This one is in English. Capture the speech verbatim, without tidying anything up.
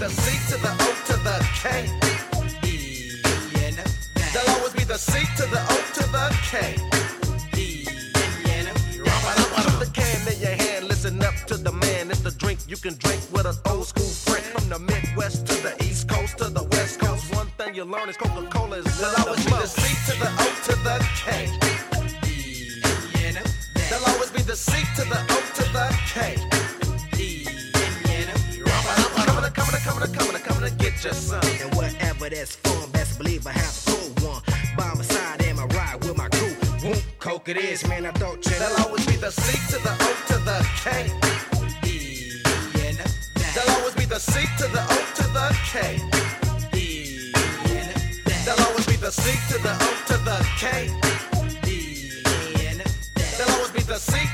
the C to the O to the K. E, N, there'll always be the C to the O to the K. E, N, put the can in your hand, listen up to the man. It's the drink you can drink with an old school friend. From the Midwest to the East Coast to the West Coast, one thing you learn is Coca-Cola is there'll always be the C to the O to the K. E, N, there'll always be the C to the O to the K. E, N, coming to, coming to, coming to, coming to, coming to get your son. And whatever that's fun, best believe I have a cool one. By my side and I ride with my crew. Whoop, Coke it is, man, I thought you there'll always be the C to the O to the K. E, N, there'll always be the C to the O to the K. E, N, there'll always be the C to the O to the K. E, N, there'll always be the C